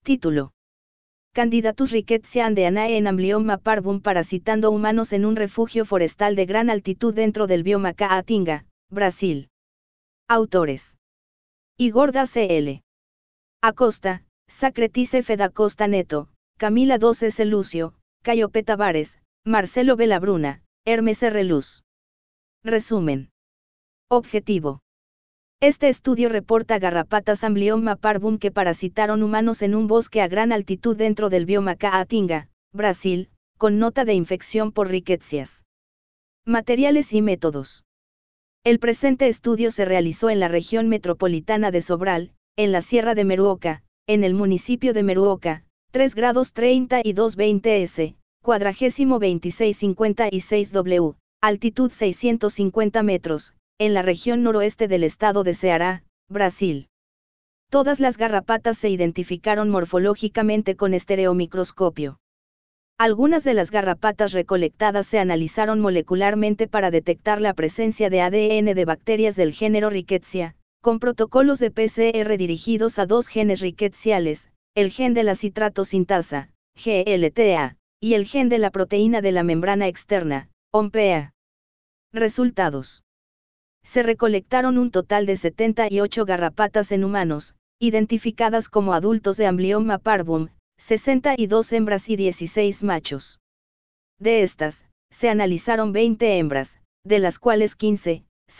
Título. Candidatus rickettsia andeanae en Amblyomma parvum parasitando humanos en un refugio forestal de gran altitud dentro del bioma Caatinga, Brasil. Autores. Igor da C.L. Acosta, Sacratis F. da Costa Neto, Camila 2 S. Lucio, Cayo P. Tavares, Marcelo Bellabruna, Hermes R. Luz. Resumen. Objetivo. Este estudio reporta garrapatas Amblyomma parvum que parasitaron humanos en un bosque a gran altitud dentro del bioma Caatinga, Brasil, con nota de infección por rickettsias. Materiales y métodos. El presente estudio se realizó en la región metropolitana de Sobral, en la Sierra de Meruoca, en el municipio de Meruoca, 3 grados 3220 S, cuadragésimo 2656 W, altitud 650 metros, en la región noroeste del estado de Ceará, Brasil. Todas las garrapatas se identificaron morfológicamente con estereomicroscopio. Algunas de las garrapatas recolectadas se analizaron molecularmente para detectar la presencia de ADN de bacterias del género Rickettsia, con protocolos de PCR dirigidos a 2 genes rickettsiales, el gen de la citrato sintasa, GLTA, y el gen de la proteína de la membrana externa, OMPA. Resultados. Se recolectaron un total de 78 garrapatas en humanos, identificadas como adultos de Amblyomma parvum, 62 hembras y 16 machos. De estas, se analizaron 20 hembras, de las cuales 15,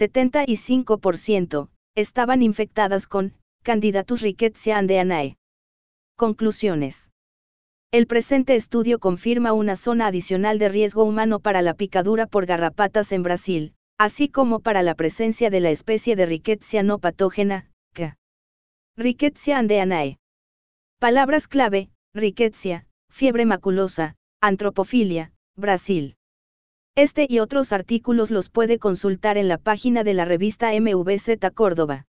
75%, estaban infectadas con Candidatus rickettsia andeanae. Conclusiones. El presente estudio confirma una zona adicional de riesgo humano para la picadura por garrapatas en Brasil, así como para la presencia de la especie de Rickettsia no patógena, K. Rickettsia andeanae. Palabras clave: Rickettsia, fiebre maculosa, antropofilia, Brasil. Este y otros artículos los puede consultar en la página de la revista MVZ Córdoba.